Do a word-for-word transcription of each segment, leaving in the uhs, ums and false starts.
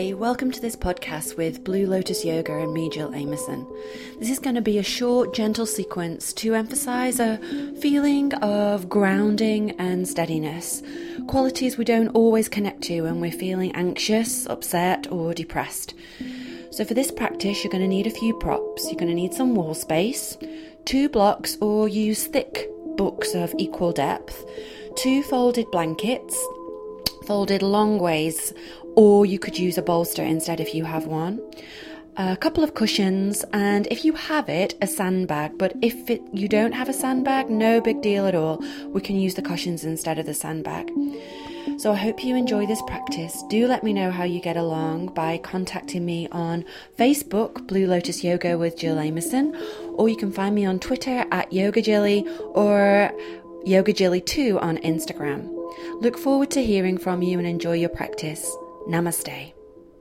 Hi, welcome to this podcast with Blue Lotus Yoga and me, Jill Amison. This is going to be a short, gentle sequence to emphasize a feeling of grounding and steadiness, qualities we don't always connect to when we're feeling anxious, upset, or depressed. So for this practice, you're going to need a few props. You're going to need some wall space, two blocks, or use thick books of equal depth, two folded blankets, folded long ways, or you could use a bolster instead if you have one, a couple of cushions, and if you have it, a sandbag. But if it, you don't have a sandbag, no big deal at all. We can use the cushions instead of the sandbag. So I hope you enjoy this practice. Do let me know how you get along by contacting me on Facebook, Blue Lotus Yoga with Jill Amison, or you can find me on Twitter at YogaJilly or YogaJilly two on Instagram. Look forward to hearing from you and enjoy your practice. Namaste.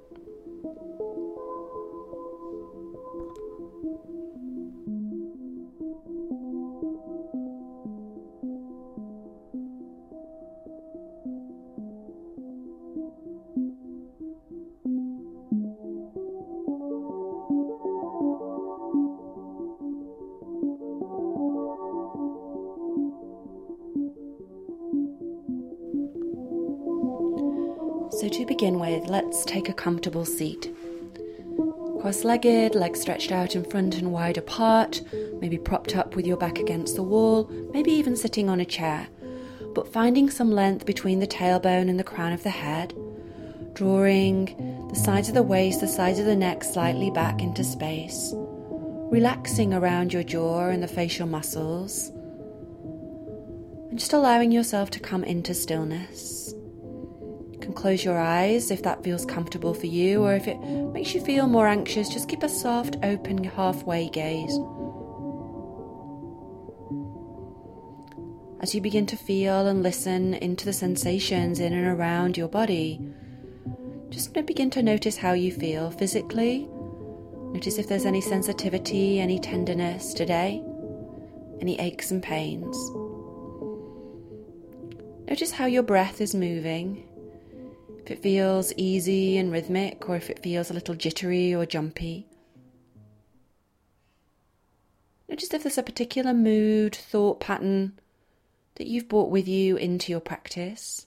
So to begin with, let's take a comfortable seat. Cross-legged, legs stretched out in front and wide apart, maybe propped up with your back against the wall, maybe even sitting on a chair, but finding some length between the tailbone and the crown of the head, drawing the sides of the waist, the sides of the neck slightly back into space, relaxing around your jaw and the facial muscles, and just allowing yourself to come into stillness. You can close your eyes if that feels comfortable for you, or if it makes you feel more anxious, just keep a soft, open, halfway gaze. As you begin to feel and listen into the sensations in and around your body, just begin to notice how you feel physically. Notice if there's any sensitivity, any tenderness today, any aches and pains. Notice how your breath is moving. If it feels easy and rhythmic, or if it feels a little jittery or jumpy. Notice if there's a particular mood, thought pattern that you've brought with you into your practice.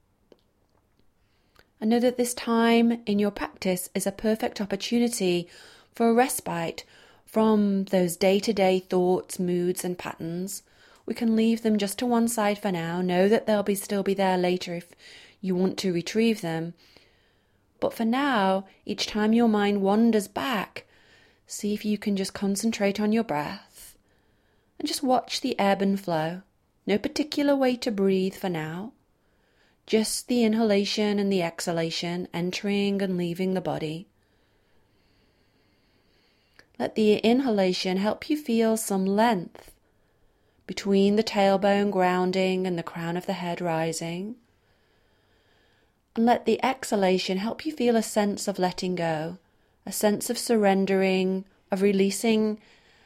And know that this time in your practice is a perfect opportunity for a respite from those day-to-day thoughts, moods and patterns. We can leave them just to one side for now. Know that they'll be still be there later if you want to retrieve them. But for now, each time your mind wanders back, see if you can just concentrate on your breath and just watch the ebb and flow. No particular way to breathe for now. Just the inhalation and the exhalation entering and leaving the body. Let the inhalation help you feel some length between the tailbone grounding and the crown of the head rising. And let the exhalation help you feel a sense of letting go, a sense of surrendering, of releasing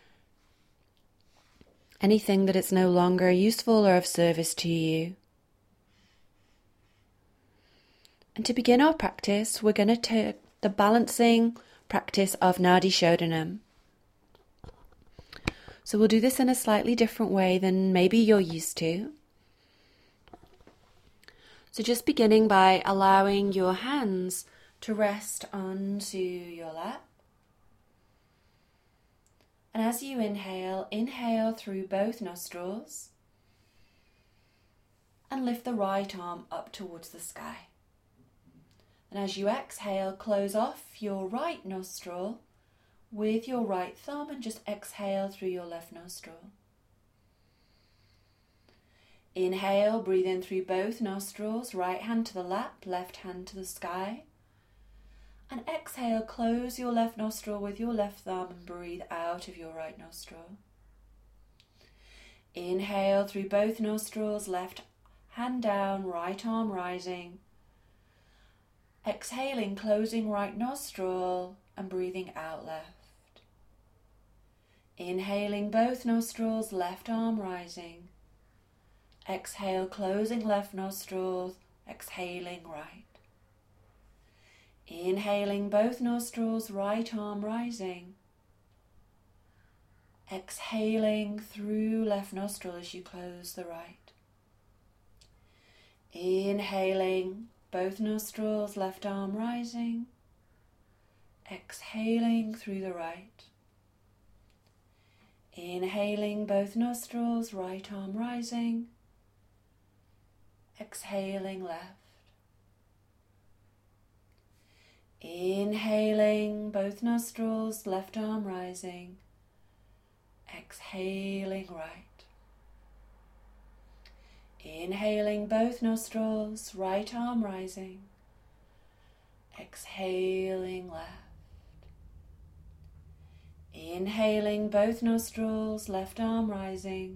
anything that is no longer useful or of service to you. And to begin our practice, we're going to take the balancing practice of Nadi Shodhanam. So we'll do this in a slightly different way than maybe you're used to. So just beginning by allowing your hands to rest onto your lap. And as you inhale, inhale through both nostrils and lift the right arm up towards the sky. And as you exhale, close off your right nostril with your right thumb and just exhale through your left nostril. Inhale, breathe in through both nostrils, right hand to the lap, left hand to the sky. And exhale, close your left nostril with your left thumb and breathe out of your right nostril. Inhale through both nostrils, left hand down, right arm rising. Exhaling, closing right nostril and breathing out left. Inhaling both nostrils, left arm rising. Exhale, closing left nostril, exhaling right. Inhaling both nostrils, right arm rising. Exhaling through left nostril as you close the right. Inhaling both nostrils, left arm rising. Exhaling through the right. Inhaling both nostrils, right arm rising. Exhaling left. Inhaling both nostrils, left arm rising. Exhaling right. Inhaling both nostrils, right arm rising. Exhaling left. Inhaling both nostrils, left arm rising.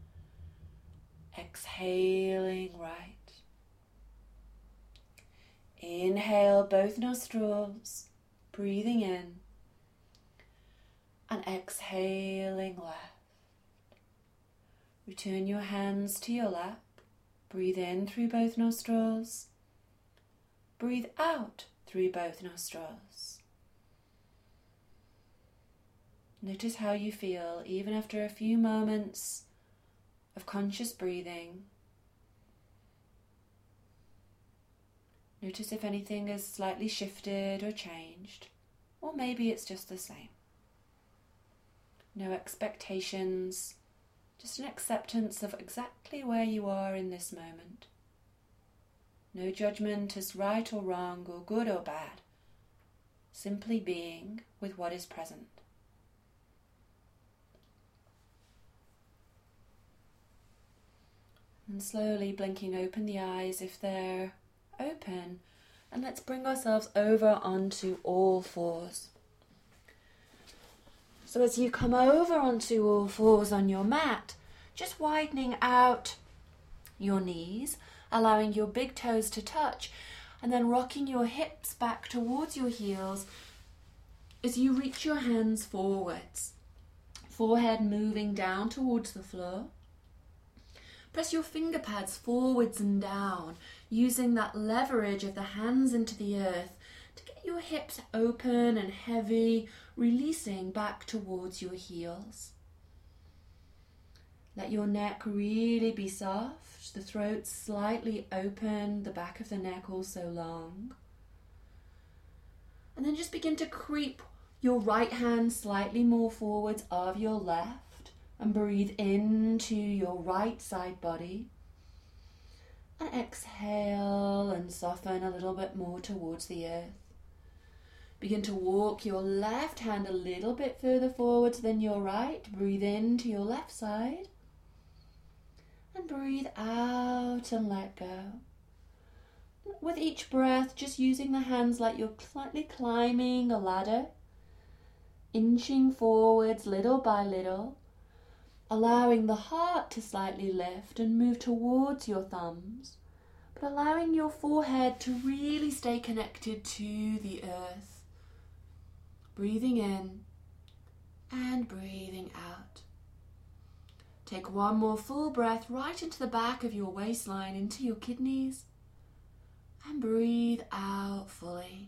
Exhaling right. Inhale both nostrils, breathing in, and exhaling left. Return your hands to your lap. Breathe in through both nostrils. Breathe out through both nostrils. Notice how you feel even after a few moments of conscious breathing. Notice if anything has slightly shifted or changed, or maybe it's just the same. No expectations, just an acceptance of exactly where you are in this moment. No judgment as right or wrong or good or bad. Simply being with what is present. And slowly blinking open the eyes if they're open, and let's bring ourselves over onto all fours. So as you come over onto all fours on your mat, just widening out your knees, allowing your big toes to touch, and then rocking your hips back towards your heels as you reach your hands forwards. Forehead moving down towards the floor. Press your finger pads forwards and down, using that leverage of the hands into the earth to get your hips open and heavy, releasing back towards your heels. Let your neck really be soft, the throat slightly open, the back of the neck also long. And then just begin to creep your right hand slightly more forwards of your left. And breathe into your right side body. And exhale and soften a little bit more towards the earth. Begin to walk your left hand a little bit further forwards than your right. Breathe into your left side. And breathe out and let go. With each breath, just using the hands like you're slightly climbing a ladder. Inching forwards little by little. Allowing the heart to slightly lift and move towards your thumbs, but allowing your forehead to really stay connected to the earth. Breathing in and breathing out. Take one more full breath right into the back of your waistline, into your kidneys, and breathe out fully.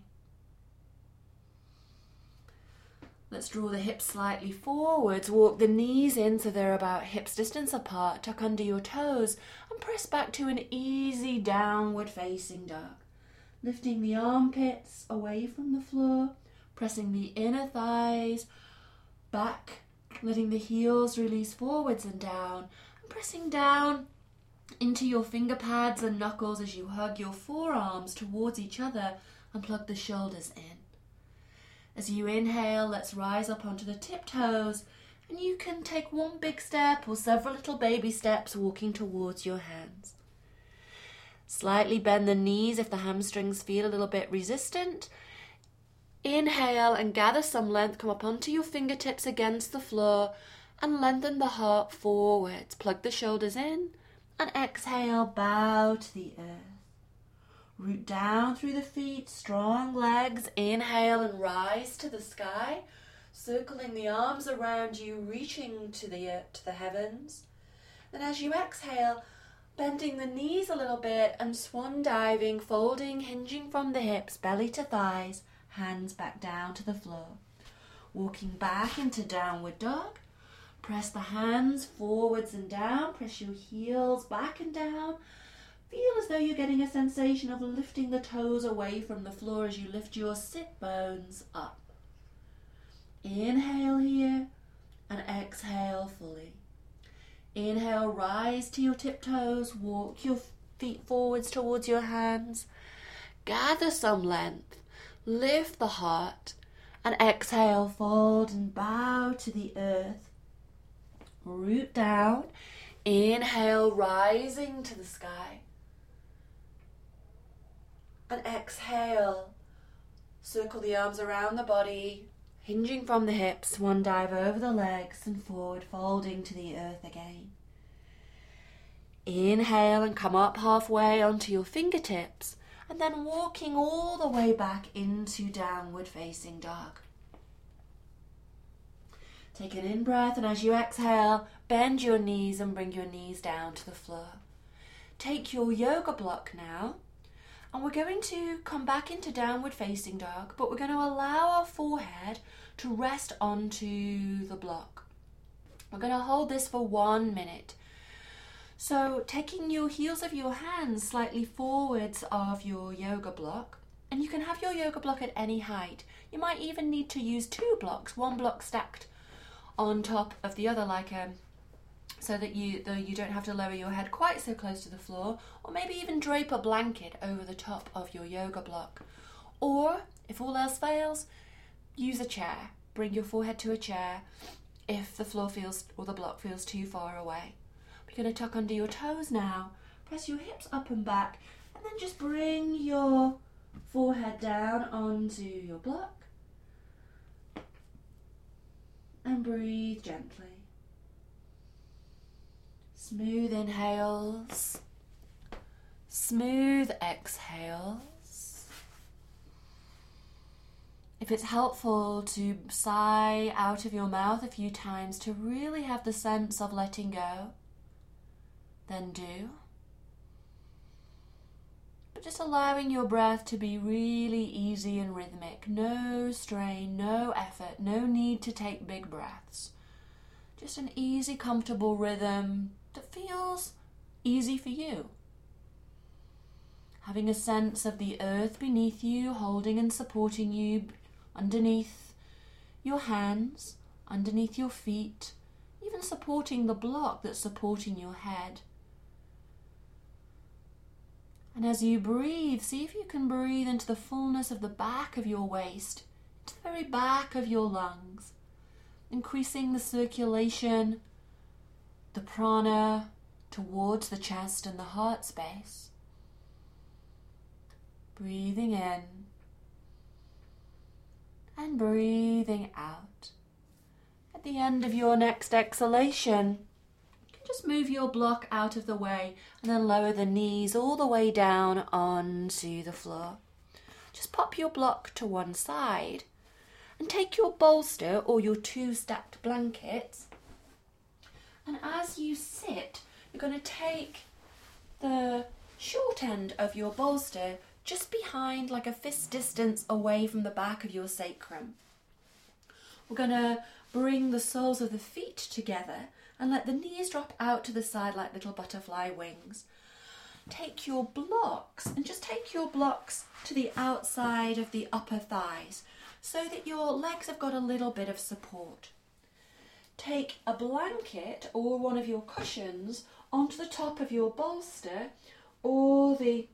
Let's draw the hips slightly forwards, walk the knees in so they're about hips distance apart, tuck under your toes and press back to an easy downward facing dog. Lifting the armpits away from the floor, pressing the inner thighs back, letting the heels release forwards and down, and pressing down into your finger pads and knuckles as you hug your forearms towards each other and plug the shoulders in. As you inhale, let's rise up onto the tiptoes, and you can take one big step or several little baby steps walking towards your hands. Slightly bend the knees if the hamstrings feel a little bit resistant. Inhale and gather some length, come up onto your fingertips against the floor and lengthen the heart forwards. Plug the shoulders in and exhale, bow to the earth. Root down through the feet, strong legs. Inhale and rise to the sky, circling the arms around you, reaching to the, uh, to the heavens. Then as you exhale, Bending the knees a little bit and swan diving, folding, hinging from the hips, belly to thighs, hands back down to the floor. Walking back into downward dog. Press the hands forwards and down, press your heels back and down. Feel as though you're getting a sensation of lifting the toes away from the floor as you lift your sit bones up. Inhale here and exhale fully. Inhale, rise to your tiptoes, walk your feet forwards towards your hands. Gather some length, lift the heart, and exhale, fold and bow to the earth. Root down, inhale, rising to the sky. And exhale, circle the arms around the body, hinging from the hips, one dive over the legs and forward, folding to the earth again. Inhale and come up halfway onto your fingertips, and then walking all the way back into downward facing dog. Take an in-breath, and as you exhale, bend your knees and bring your knees down to the floor. Take your yoga block now, and we're going to come back into downward facing dog, but we're going to allow our forehead to rest onto the block. We're going to hold this for one minute. So taking your heels of your hands slightly forwards of your yoga block, and you can have your yoga block at any height. You might even need to use two blocks, one block stacked on top of the other, like um, so that you though you don't have to lower your head quite so close to the floor, or maybe even drape a blanket over the top of your yoga block. Or, if all else fails, use a chair. Bring your forehead to a chair if the floor feels or the block feels too far away. You're going to tuck under your toes now. Press your hips up and back, and then just bring your forehead down onto your block. And breathe gently. Smooth inhales, smooth exhales. If it's helpful to sigh out of your mouth a few times to really have the sense of letting go, then do. But just allowing your breath to be really easy and rhythmic. No strain, no effort, no need to take big breaths. Just an easy, comfortable rhythm that feels easy for you. Having a sense of the earth beneath you, holding and supporting you underneath your hands, underneath your feet, even supporting the block that's supporting your head. And as you breathe, see if you can breathe into the fullness of the back of your waist, into the very back of your lungs, increasing the circulation, the prana towards the chest and the heart space. Breathing in and breathing out. At the end of your next exhalation, just move your block out of the way and then lower the knees all the way down onto the floor. Just pop your block to one side and take your bolster or your two stacked blankets, and as you sit, you're going to take the short end of your bolster just behind, like a fist distance away from the back of your sacrum. We're going to bring the soles of the feet together and let the knees drop out to the side like little butterfly wings. Take your blocks and just take your blocks to the outside of the upper thighs so that your legs have got a little bit of support. Take a blanket or one of your cushions onto the top of your bolster or the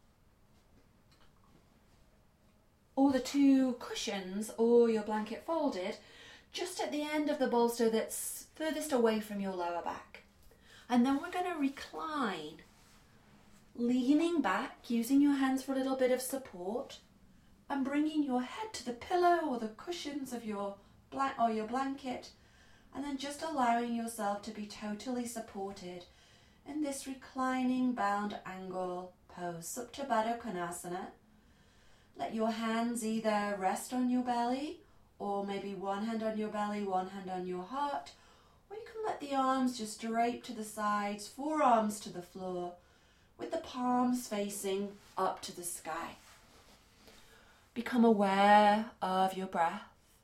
or the two cushions or your blanket folded just at the end of the bolster that's furthest away from your lower back. And then we're going to recline, leaning back, using your hands for a little bit of support, and bringing your head to the pillow or the cushions of your blank or your blanket, and then just allowing yourself to be totally supported in this reclining bound angle pose, Supta Baddha Konasana. Let your hands either rest on your belly, or maybe one hand on your belly, one hand on your heart, Or you can let the arms just drape to the sides, forearms to the floor, with the palms facing up to the sky. Become aware of your breath.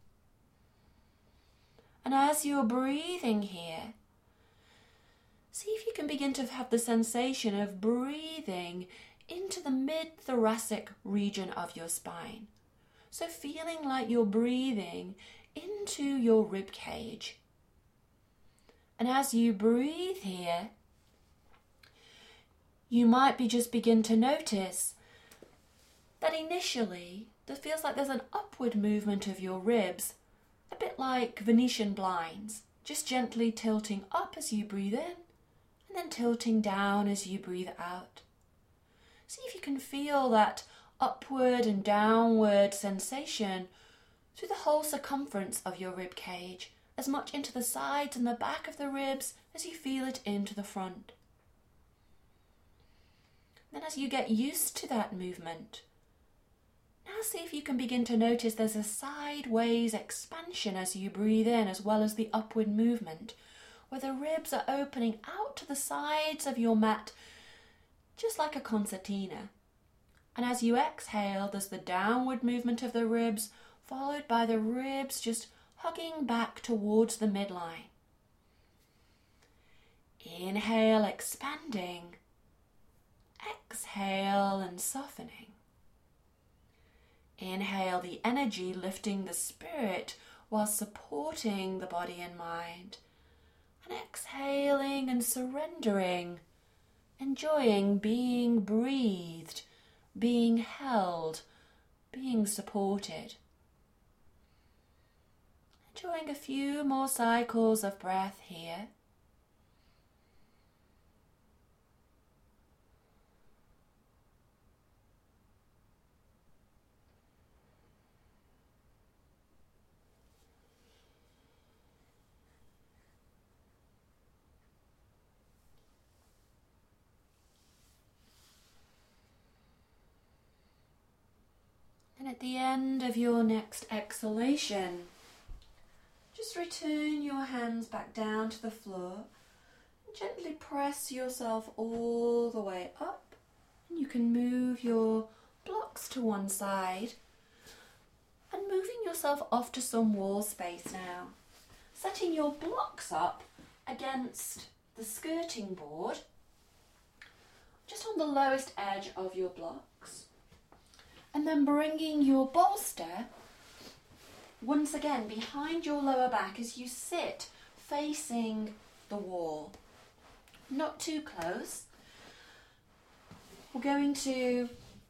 And as you're breathing here, see if you can begin to have the sensation of breathing into the mid-thoracic region of your spine. So feeling like you're breathing into your rib cage. And as you breathe here, you might be just begin to notice that initially there feels like there's an upward movement of your ribs, a bit like Venetian blinds, just gently tilting up as you breathe in and then tilting down as you breathe out. See if you can feel that upward and downward sensation through the whole circumference of your rib cage, as much into the sides and the back of the ribs as you feel it into the front. Then as you get used to that movement, now see if you can begin to notice there's a sideways expansion as you breathe in, as well as the upward movement, where the ribs are opening out to the sides of your mat, just like a concertina. And as you exhale, there's the downward movement of the ribs, followed by the ribs just hugging back towards the midline. Inhale, expanding. Exhale and softening. Inhale, the energy lifting the spirit while supporting the body and mind. And exhaling and surrendering, enjoying being breathed, being held, being supported. Enjoying a few more cycles of breath here. And at the end of your next exhalation, just return your hands back down to the floor and gently press yourself all the way up. And you can move your blocks to one side and moving yourself off to some wall space now. Setting your blocks up against the skirting board, just on the lowest edge of your blocks. And then bringing your bolster once again behind your lower back as you sit facing the wall. Not too close. We're going to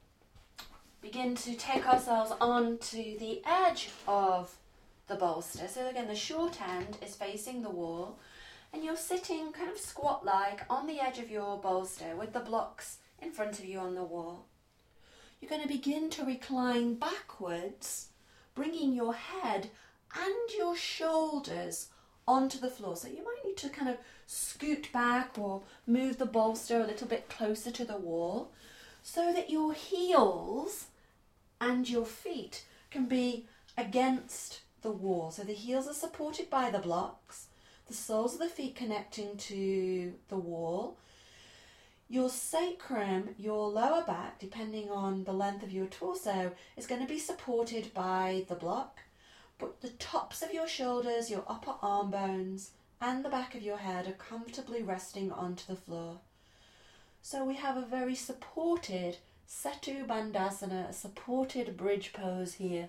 begin to take ourselves onto the edge of the bolster. So again, the short end is facing the wall and you're sitting kind of squat-like on the edge of your bolster with the blocks in front of you on the wall. You're going to begin to recline backwards, bringing your head and your shoulders onto the floor. So you might need to kind of scoot back or move the bolster a little bit closer to the wall so that your heels and your feet can be against the wall. So the heels are supported by the blocks, the soles of the feet connecting to the wall. Your sacrum, your lower back, depending on the length of your torso, is going to be supported by the block, but the tops of your shoulders, your upper arm bones, and the back of your head are comfortably resting onto the floor. So we have a very supported Setu Bandhasana, a supported bridge pose here.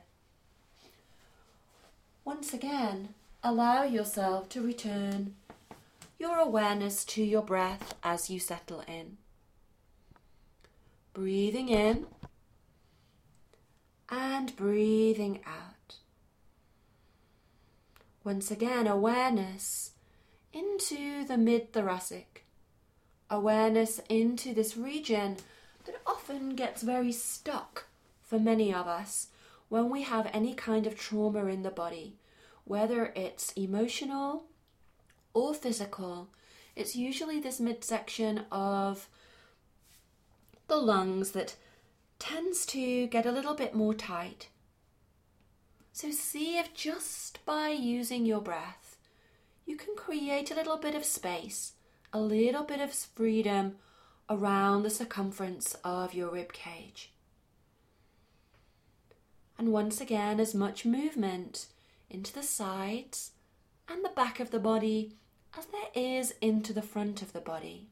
Once again, allow yourself to return your awareness to your breath as you settle in. Breathing in and breathing out. Once again, awareness into the mid-thoracic. Awareness into this region that often gets very stuck for many of us when we have any kind of trauma in the body, whether it's emotional or physical. It's usually this midsection of the lungs that tends to get a little bit more tight. So see if just by using your breath, you can create a little bit of space, a little bit of freedom around the circumference of your rib cage. And once again, as much movement into the sides and the back of the body as there is into the front of the body.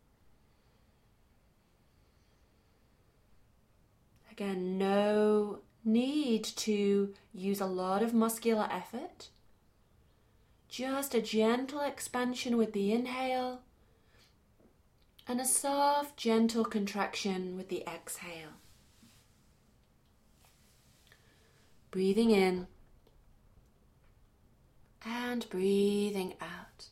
Again, no need to use a lot of muscular effort. Just a gentle expansion with the inhale and a soft, gentle contraction with the exhale. Breathing in and breathing out.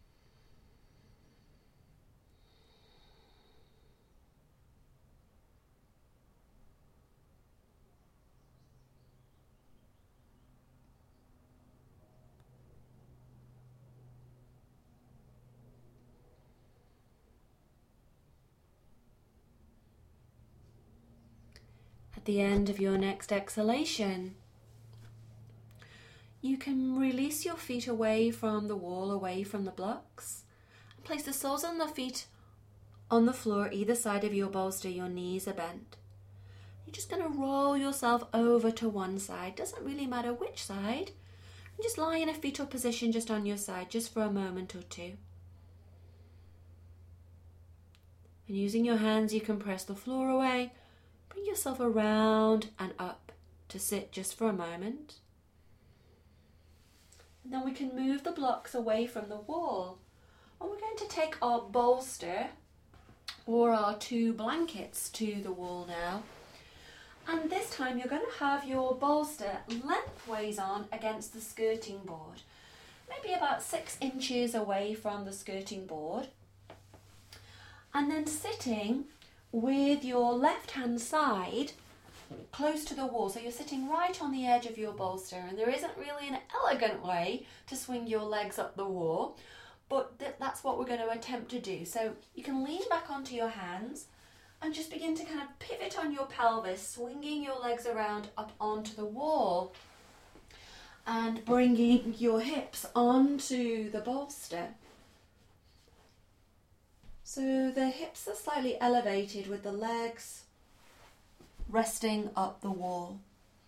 At the end of your next exhalation, you can release your feet away from the wall, away from the blocks, and place the soles of the feet on the floor either side of your bolster. Your knees are bent. You're just going to roll yourself over to one side. Doesn't really matter which side. And just lie in a fetal position just on your side, just for a moment or two. And using your hands, you can press the floor away. Bring yourself around and up to sit just for a moment. And then we can move the blocks away from the wall. And we're going to take our bolster or our two blankets to the wall now. And this time you're going to have your bolster lengthways on against the skirting board. Maybe about six inches away from the skirting board. And then sitting with your left hand side close to the wall. So you're sitting right on the edge of your bolster, and there isn't really an elegant way to swing your legs up the wall, but th- that's what we're going to attempt to do. So you can lean back onto your hands and just begin to kind of pivot on your pelvis, swinging your legs around up onto the wall and bringing your hips onto the bolster. So the hips are slightly elevated with the legs resting up the wall.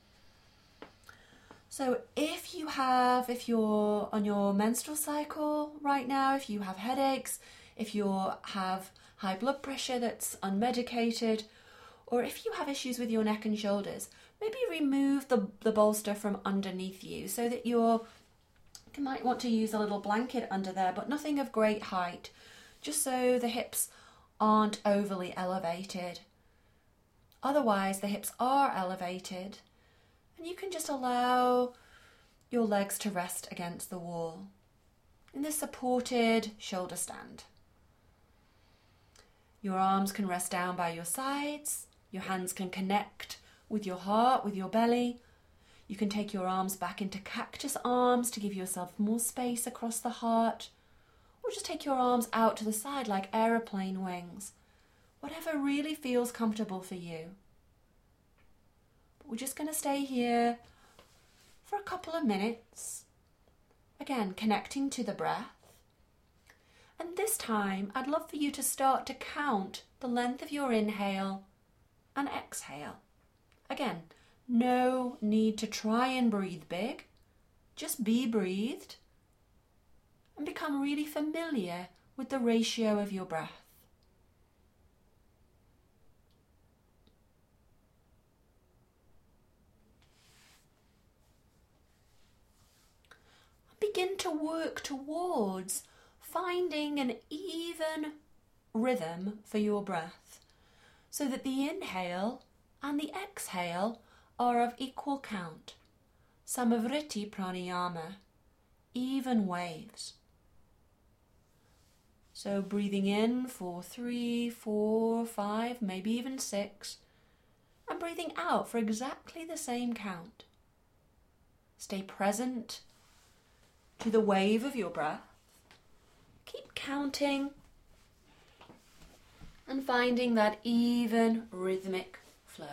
So if you have, if you're on your menstrual cycle right now, if you have headaches, if you have high blood pressure that's unmedicated, or if you have issues with your neck and shoulders, maybe remove the, the bolster from underneath you so that you're, you might want to use a little blanket under there, but nothing of great height, just so the hips aren't overly elevated. Otherwise, the hips are elevated, and you can just allow your legs to rest against the wall in this supported shoulder stand. Your arms can rest down by your sides. Your hands can connect with your heart, with your belly. You can take your arms back into cactus arms to give yourself more space across the heart. Or just take your arms out to the side like aeroplane wings. Whatever really feels comfortable for you. But we're just going to stay here for a couple of minutes. Again, connecting to the breath. And this time, I'd love for you to start to count the length of your inhale and exhale. Again, no need to try and breathe big. Just be breathed and become really familiar with the ratio of your breath. Begin to work towards finding an even rhythm for your breath so that the inhale and the exhale are of equal count. Samavriti pranayama, even waves. So breathing in for three, four, five, maybe even six, and breathing out for exactly the same count. Stay present to the wave of your breath. Keep counting and finding that even rhythmic flow.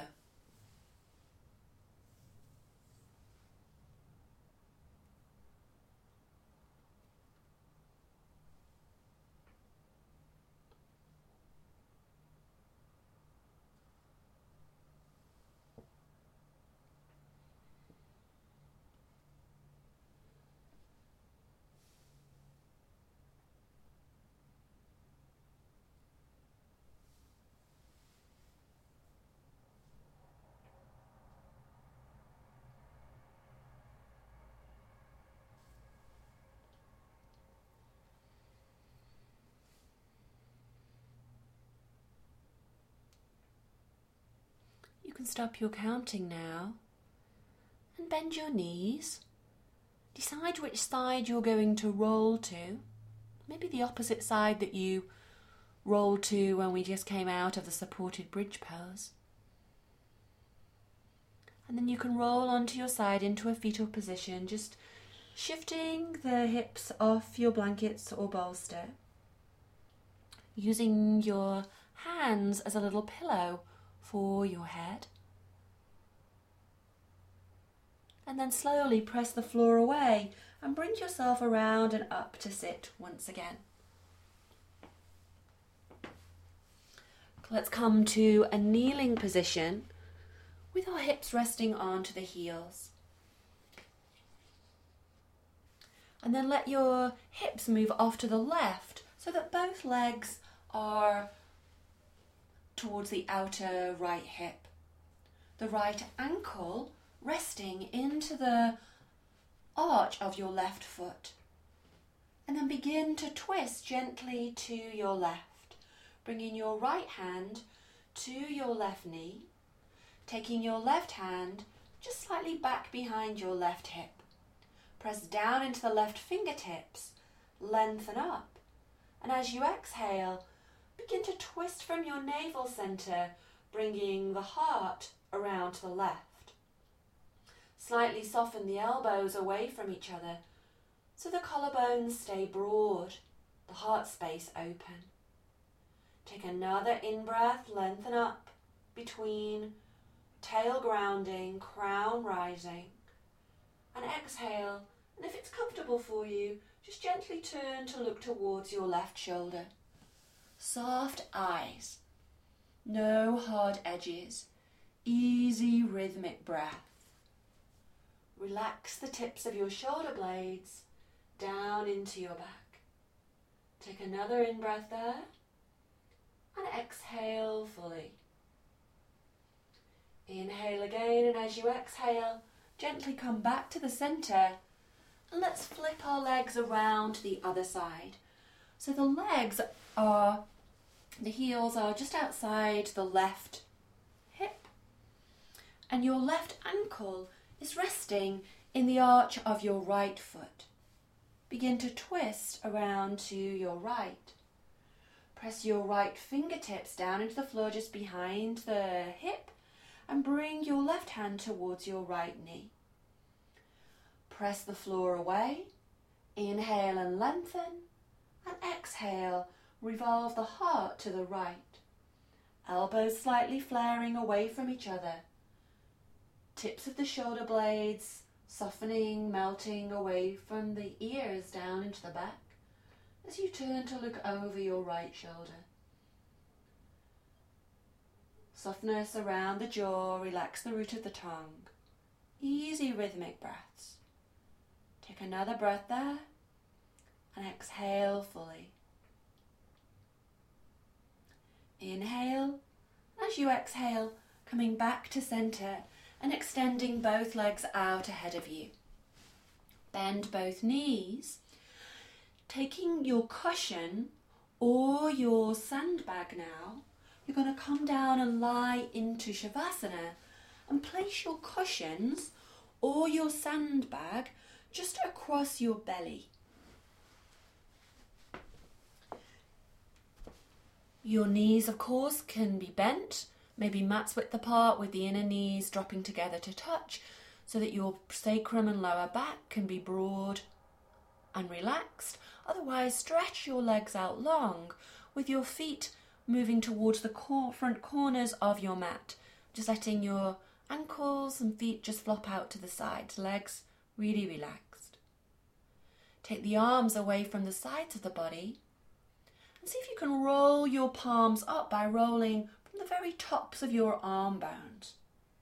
can stop your counting now and bend your knees. Decide which side you're going to roll to. Maybe the opposite side that you rolled to when we just came out of the supported bridge pose. And then you can roll onto your side into a fetal position, just shifting the hips off your blankets or bolster, using your hands as a little pillow for your head. And then slowly press the floor away and bring yourself around and up to sit once again. Let's come to a kneeling position with our hips resting onto the heels. And then let your hips move off to the left so that both legs are towards the outer right hip. The right ankle resting into the arch of your left foot. And then begin to twist gently to your left, bringing your right hand to your left knee, taking your left hand just slightly back behind your left hip. Press down into the left fingertips, lengthen up, and as you exhale, begin to twist from your navel center, bringing the heart around to the left. Slightly soften the elbows away from each other so the collarbones stay broad, the heart space open. Take another in-breath, lengthen up between tail grounding, crown rising, and exhale, and if it's comfortable for you, just gently turn to look towards your left shoulder. Soft eyes, no hard edges, easy rhythmic breath. Relax the tips of your shoulder blades down into your back. Take another in-breath there, and exhale fully. Inhale again, and as you exhale, gently come back to the center, and let's flip our legs around to the other side. So the legs are, the heels are just outside the left hip, and your left ankle is resting in the arch of your right foot. Begin to twist around to your right. Press your right fingertips down into the floor just behind the hip and bring your left hand towards your right knee. Press the floor away, inhale and lengthen, and exhale, revolve the heart to the right. Elbows slightly flaring away from each other. Tips of the shoulder blades softening, melting away from the ears down into the back as you turn to look over your right shoulder. Softness around the jaw, relax the root of the tongue. Easy rhythmic breaths. Take another breath there and exhale fully. Inhale, as you exhale, coming back to center and extending both legs out ahead of you. Bend both knees, taking your cushion or your sandbag now. You're going to come down and lie into Shavasana and place your cushions or your sandbag just across your belly. Your knees, of course, can be bent, maybe mat's width apart with the inner knees dropping together to touch so that your sacrum and lower back can be broad and relaxed. Otherwise, stretch your legs out long with your feet moving towards the cor- front corners of your mat, just letting your ankles and feet just flop out to the sides, legs really relaxed. Take the arms away from the sides of the body and see if you can roll your palms up by rolling from the very tops of your arm bones.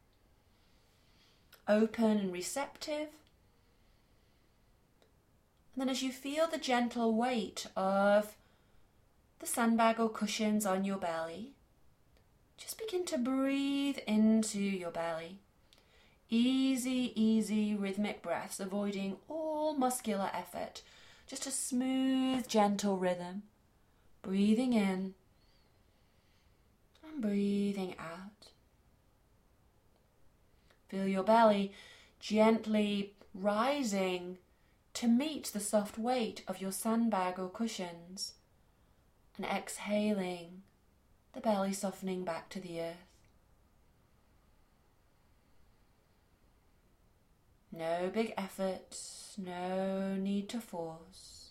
Open and receptive. And then as you feel the gentle weight of the sandbag or cushions on your belly, just begin to breathe into your belly. Easy, easy rhythmic breaths, avoiding all muscular effort. Just a smooth, gentle rhythm. Breathing in and breathing out. Feel your belly gently rising to meet the soft weight of your sandbag or cushions, and exhaling, the belly softening back to the earth. No big effort, no need to force.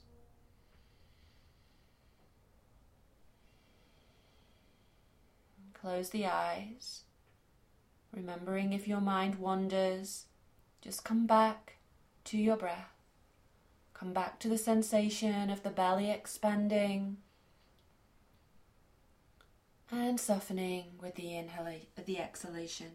Close the eyes, remembering if your mind wanders, just come back to your breath. Come back to the sensation of the belly expanding and softening with the inhala- the exhalation.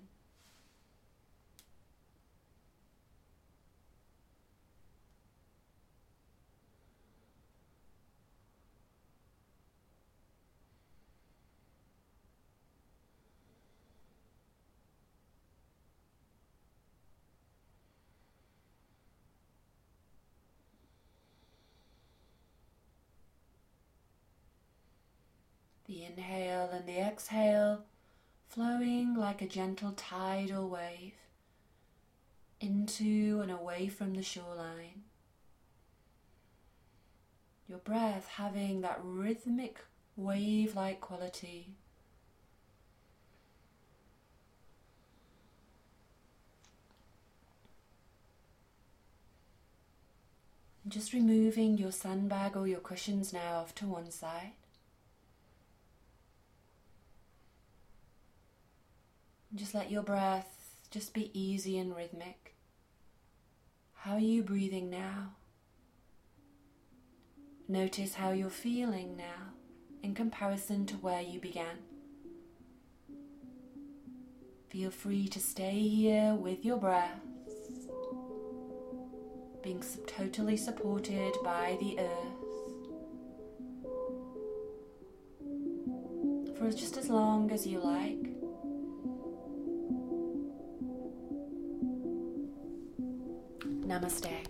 The inhale and the exhale flowing like a gentle tidal wave into and away from the shoreline. Your breath having that rhythmic wave-like quality. Just removing your sandbag or your cushions now off to one side. Just let your breath just be easy and rhythmic. How are you breathing now? Notice how you're feeling now in comparison to where you began. Feel free to stay here with your breath, being totally supported by the earth for just as long as you like. Namaste.